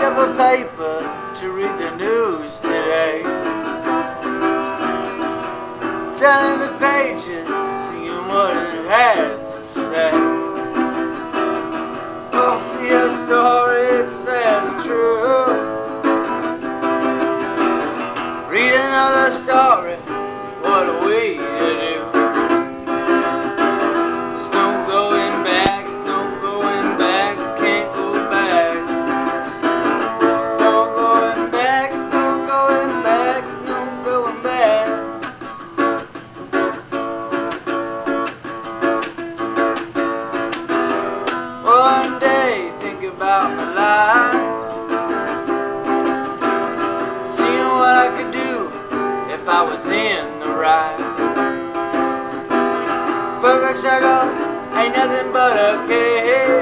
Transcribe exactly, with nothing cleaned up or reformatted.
up a paper to read the news today, turning the pages, seeing what it had to say. Oh, see a story, it's sad and true. Read another story, what are we to do? There's no going back, there's no going back, can't go back. No going back, no going back, no going back. One day, think about my life, seeing what I could do if I was in the right. Perfect circle ain't nothing but a cage.